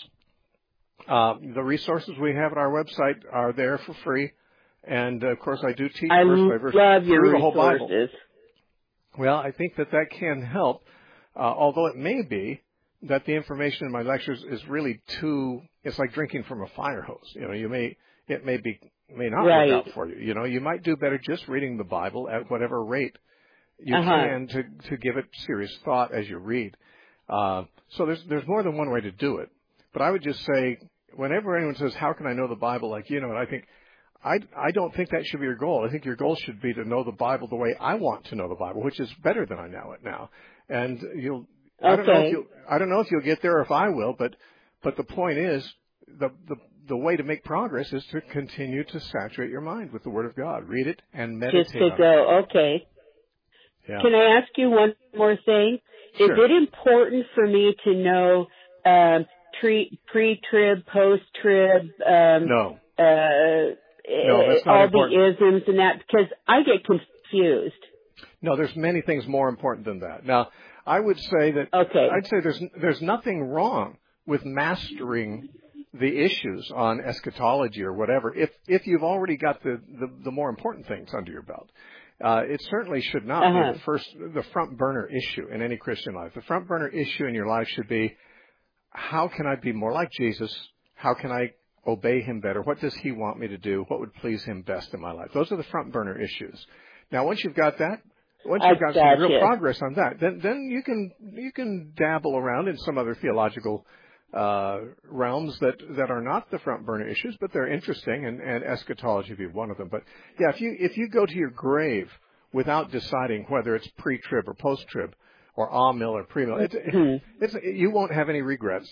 uh, the resources we have at our website are there for free, and uh, of course, I do teach I verse by verse love your through the resources. whole Bible. Well, I think that that can help, uh, although it may be that the information in my lectures is really too. It's like drinking from a fire hose. You know, you may it may be. may not right. work out for you. You know, you might do better just reading the Bible at whatever rate you uh-huh. can to, to give it serious thought as you read. Uh, so there's there's more than one way to do it. But I would just say, whenever anyone says, how can I know the Bible like you know it, I think, I, I don't think that should be your goal. I think your goal should be to know the Bible the way I want to know the Bible, which is better than I know it now. And you'll, okay. I don't know if you'll, I don't know if you'll get there or if I will, but, but the point is, the, the, the way to make progress is to continue to saturate your mind with the Word of God. Read it and meditate Just to on go, it. okay. Yeah. Can I ask you one more thing? Sure. Is it important for me to know um, pre, pre-trib, post-trib, um, no. Uh, no, that's not all important. the isms and that? Because I get confused. No, there's many things more important than that. Now, I would say that okay. I'd say there's there's nothing wrong with mastering the issues on eschatology or whatever, if if you've already got the, the, the more important things under your belt. Uh, it certainly should not uh-huh. be the first, the front burner issue in any Christian life. The front burner issue in your life should be, how can I be more like Jesus? How can I obey Him better? What does He want me to do? What would please Him best in my life? Those are the front burner issues. Now, once you've got that, once you've got some real progress on that, then then you can you can dabble around in some other theological Uh, realms that, that are not the front burner issues, but they're interesting, and, and eschatology would be one of them. But yeah, if you if you go to your grave without deciding whether it's pre-trib or post-trib, or a-mill or pre-mill, it's, mm-hmm. it's, you won't have any regrets.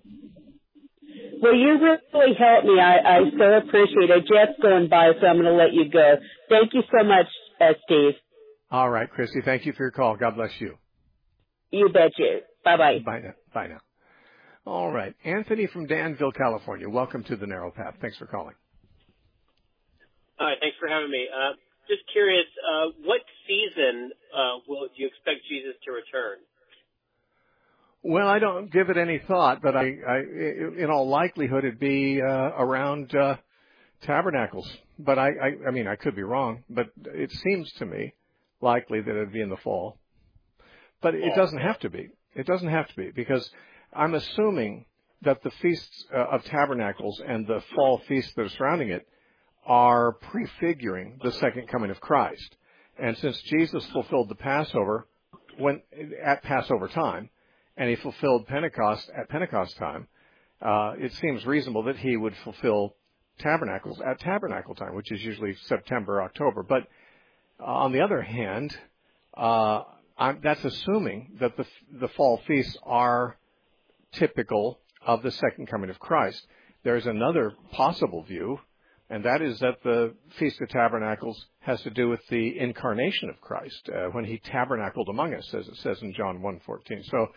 Well, you really helped me. I, I so appreciate it. Jeff's going by, so I'm going to let you go. Thank you so much, uh, Steve. All right, Christy. Thank you for your call. God bless you. You betcha. Bye-bye. Bye now. Bye now. All right. Anthony from Danville, California. Welcome to the Narrow Path. Thanks for calling. Hi. Thanks for having me. Uh, just curious, uh, what season uh, will do you expect Jesus to return? Well, I don't give it any thought, but I, I in all likelihood, it'd be uh, around uh, Tabernacles. But I, I, I mean, I could be wrong, but it seems to me likely that it'd be in the fall. But it doesn't have to be. It doesn't have to be, because I'm assuming that the feasts uh, of Tabernacles and the fall feasts that are surrounding it are prefiguring the second coming of Christ. And since Jesus fulfilled the Passover when at Passover time, and He fulfilled Pentecost at Pentecost time, uh, it seems reasonable that He would fulfill Tabernacles at Tabernacle time, which is usually September, October. But uh, on the other hand, uh, I'm, that's assuming that the the fall feasts are typical of the second coming of Christ. There's another possible view, and that is that the Feast of Tabernacles has to do with the incarnation of Christ, uh, when He tabernacled among us, as it says in John one fourteen. So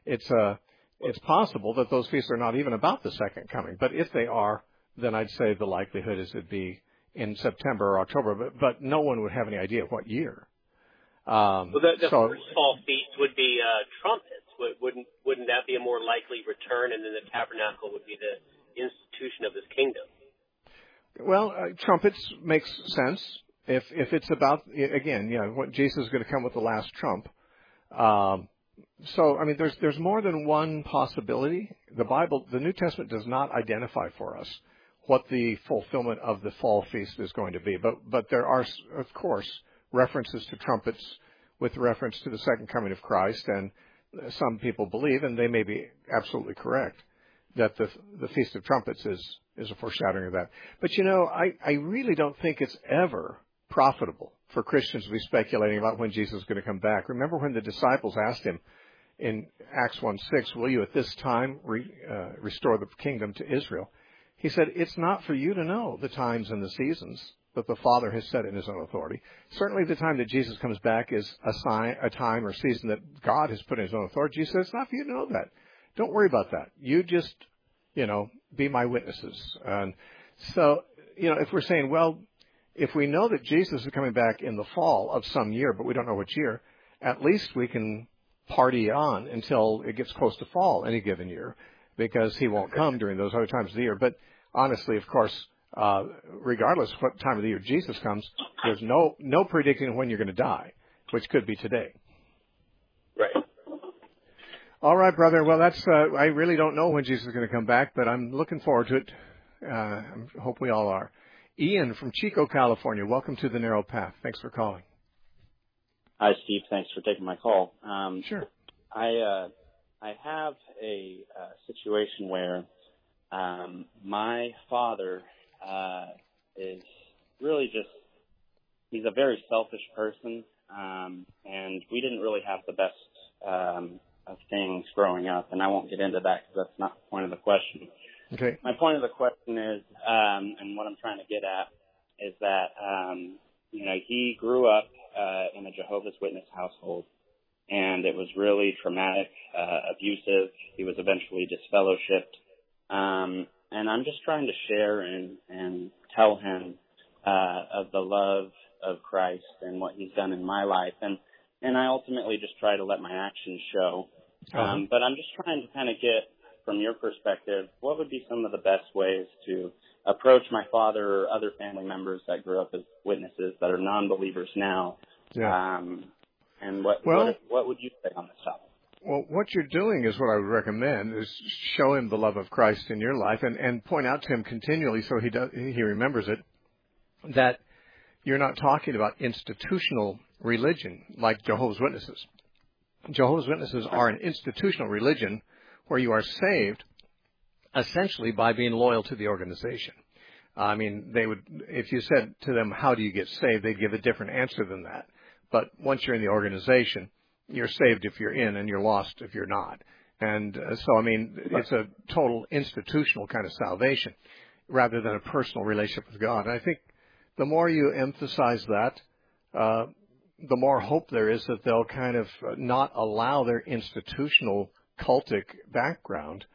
it's uh, it's possible that those feasts are not even about the second coming. But if they are, then I'd say the likelihood is it'd be in September or October. But but no one would have any idea what year. Um, well, the, the so, first fall feast would be uh, trumpets. Wouldn't wouldn't that be a more likely return? And then the tabernacle would be the institution of His kingdom. Well, uh, trumpets makes sense if if it's about, again, you know, what Jesus is going to come with the last trump. Um, so, I mean, there's there's more than one possibility. The Bible, the New Testament, does not identify for us what the fulfillment of the fall feast is going to be. But but there are, of course, references to trumpets with reference to the second coming of Christ, and some people believe, and they may be absolutely correct, that the the Feast of Trumpets is is a foreshadowing of that. But, you know, I, I really don't think it's ever profitable for Christians to be speculating about when Jesus is going to come back. Remember when the disciples asked him in Acts one six, will you at this time re, uh, restore the kingdom to Israel? He said, it's not for you to know the times and the seasons that the Father has set in His own authority. Certainly the time that Jesus comes back is a sign, a time or season that God has put in His own authority. Jesus said, it's not for you to know that. Don't worry about that. You just, you know, be my witnesses. And so, you know, if we're saying, well, if we know that Jesus is coming back in the fall of some year, but we don't know which year, at least we can party on until it gets close to fall any given year, because He won't come during those other times of the year. But honestly, of course, uh, regardless of what time of the year Jesus comes, there's no, no predicting when you're going to die, which could be today. Right. All right, brother. Well, that's, uh, I really don't know when Jesus is going to come back, but I'm looking forward to it. Uh, I hope we all are. Ian from Chico, California. Welcome to the Narrow Path. Thanks for calling. Hi, Steve. Thanks for taking my call. Um, sure. I, uh, I have a uh, situation where um, my father uh, is really just, he's a very selfish person, um, and we didn't really have the best um, of things growing up, and I won't get into that because that's not the point of the question. Okay. My point of the question is, um, and what I'm trying to get at, is that, um, you know, he grew up uh, in a Jehovah's Witness household, and it was really traumatic, uh, abusive. He was eventually disfellowshipped. Um, and I'm just trying to share and, and tell him uh, of the love of Christ and what He's done in my life. And, and I ultimately just try to let my actions show. Um, uh-huh. But I'm just trying to kind of get, from your perspective, what would be some of the best ways to approach my father or other family members that grew up as witnesses that are non-believers now? Yeah. Um, and what, well, what what would you say on this topic? Well, what you're doing is what I would recommend, is show him the love of Christ in your life and, and point out to him continually so he does, he remembers it, that you're not talking about institutional religion like Jehovah's Witnesses. Jehovah's Witnesses are an institutional religion where you are saved essentially by being loyal to the organization. I mean, they would, if you said to them, how do you get saved, they'd give a different answer than that. But once you're in the organization, you're saved if you're in and you're lost if you're not. And uh, so, I mean, it's a total institutional kind of salvation rather than a personal relationship with God. And I think the more you emphasize that, uh, the more hope there is that they'll kind of not allow their institutional cultic background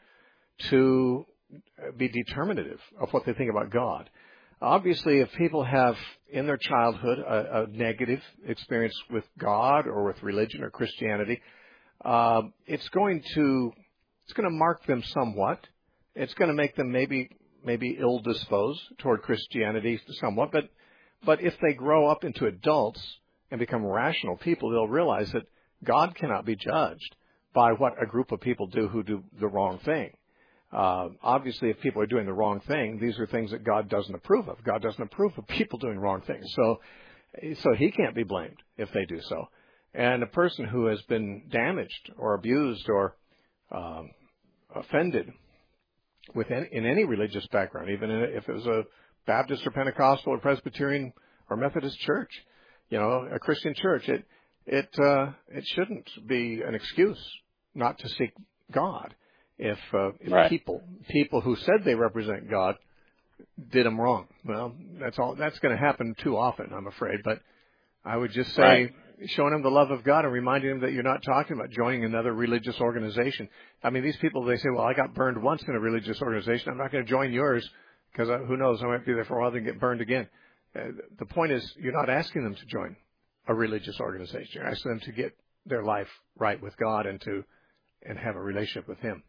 to be determinative of what they think about God. Obviously, if people have in their childhood a, a negative experience with God or with religion or Christianity, uh, it's going to it's going to mark them somewhat. It's going to make them maybe maybe ill disposed toward Christianity somewhat. But but if they grow up into adults and become rational people, they'll realize that God cannot be judged by what a group of people do who do the wrong thing. Uh, obviously, if people are doing the wrong thing, these are things that God doesn't approve of. God doesn't approve of people doing wrong things. So, so He can't be blamed if they do so. And a person who has been damaged or abused or um, offended with any, in any religious background, even if it was a Baptist or Pentecostal or Presbyterian or Methodist church, you know, a Christian church, it it uh, it shouldn't be an excuse not to seek God. If, uh, if right. people people who said they represent God did them wrong, well, that's all. That's going to happen too often, I'm afraid. But I would just say, right. showing them the love of God and reminding them that you're not talking about joining another religious organization. I mean, these people, they say, well, I got burned once in a religious organization. I'm not going to join yours because who knows, I might be there for a while and get burned again. Uh, the point is, you're not asking them to join a religious organization. You're asking them to get their life right with God and to and have a relationship with Him.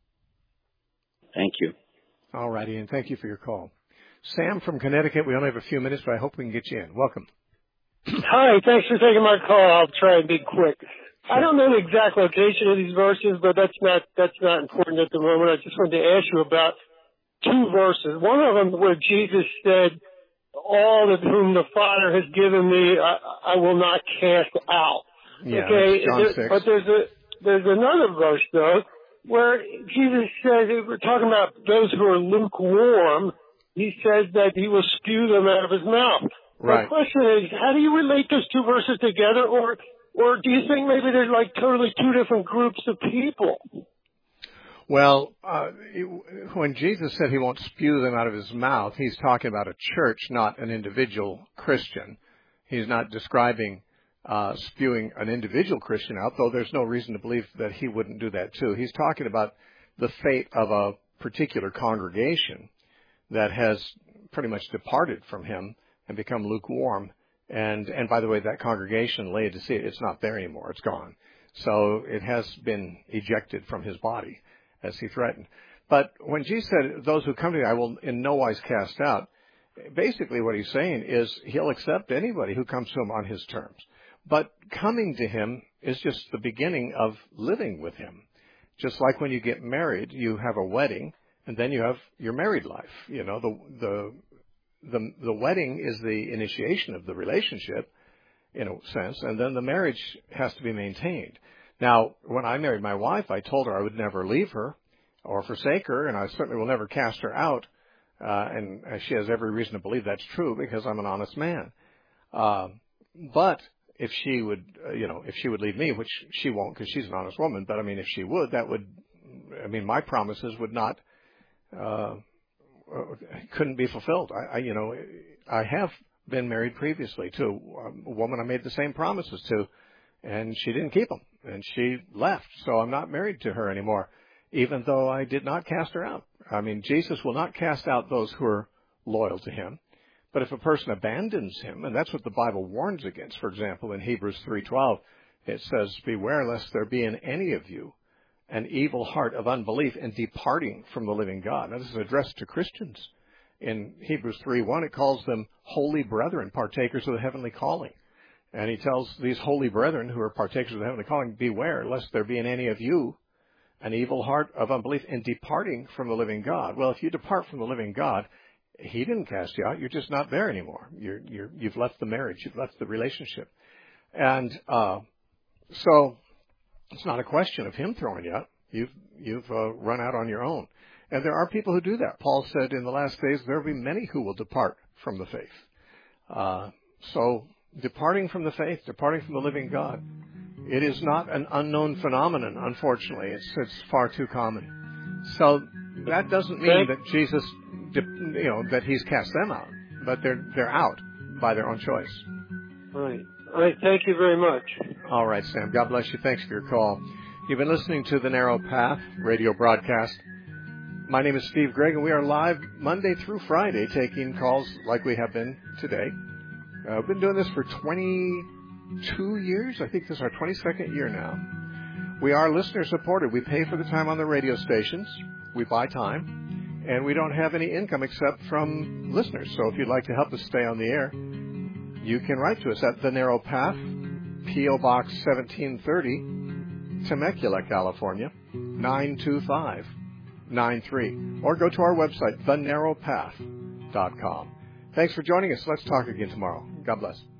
Thank you. All righty, and thank you for your call. Sam from Connecticut, we only have a few minutes, but I hope we can get you in. Welcome. Hi, thanks for taking my call. I'll try and be quick. I don't know the exact location of these verses, but that's not that's not important at the moment. I just wanted to ask you about two verses. One of them where Jesus said, all of whom the Father has given me, I, I will not cast out. Yeah, okay, John there, six. But there's a there's another verse though where Jesus says, we're talking about those who are lukewarm. He says that He will spew them out of His mouth. Right. My question is, how do you relate those two verses together, or or do you think maybe there's like totally two different groups of people? Well, uh, when Jesus said He won't spew them out of His mouth, He's talking about a church, not an individual Christian. He's not describing uh, spewing an individual Christian out, though there's no reason to believe that He wouldn't do that too. He's talking about the fate of a particular congregation that has pretty much departed from Him and become lukewarm. And, and by the way, that congregation, Laodicea, it's not there anymore. It's gone. So it has been ejected from His body, as He threatened. But when Jesus said, those who come to me, I will in no wise cast out, basically what He's saying is He'll accept anybody who comes to Him on His terms. But coming to Him is just the beginning of living with Him. Just like when you get married, you have a wedding, and then you have your married life. You know, the the the, the wedding is the initiation of the relationship, in a sense, and then the marriage has to be maintained. Now, when I married my wife, I told her I would never leave her or forsake her, and I certainly will never cast her out. Uh, and she has every reason to believe that's true because I'm an honest man. Uh, but if she would, uh, you know, if she would leave me, which she won't because she's an honest woman, but I mean, if she would, that would, I mean, my promises would not, uh, couldn't be fulfilled. I, I, you know, I have been married previously to a woman I made the same promises to, and she didn't keep them, and she left. So I'm not married to her anymore, even though I did not cast her out. I mean, Jesus will not cast out those who are loyal to Him. But if a person abandons Him, and that's what the Bible warns against, for example, in Hebrews three twelve, it says, beware lest there be in any of you an evil heart of unbelief and departing from the living God. Now, this is addressed to Christians. In Hebrews three one, it calls them holy brethren, partakers of the heavenly calling. And he tells these holy brethren who are partakers of the heavenly calling, beware lest there be in any of you an evil heart of unbelief and departing from the living God. Well, if you depart from the living God, He didn't cast you out. You're just not there anymore. You're, you're, you've left the marriage. You've left the relationship. And uh, so it's not a question of Him throwing you out. You've, you've uh, run out on your own. And there are people who do that. Paul said in the last days there will be many who will depart from the faith. Uh, so departing from the faith, departing from the living God, it is not an unknown phenomenon, unfortunately. It's, it's far too common. So that doesn't mean that Jesus, you know, that He's cast them out, but they're they're out by their own choice. Right. All right. Thank you very much. All right, Sam. God bless you. Thanks for your call. You've been listening to the Narrow Path radio broadcast. My name is Steve Gregg, and we are live Monday through Friday taking calls like we have been today. Uh, we've been doing this for twenty-two years. I think this is our twenty-second year now. We are listener supported. We pay for the time on the radio stations. We buy time. And we don't have any income except from listeners. So if you'd like to help us stay on the air, you can write to us at The Narrow Path, P O Box seventeen thirty, Temecula, California, nine two five nine three. Or go to our website, the narrow path dot com. Thanks for joining us. Let's talk again tomorrow. God bless.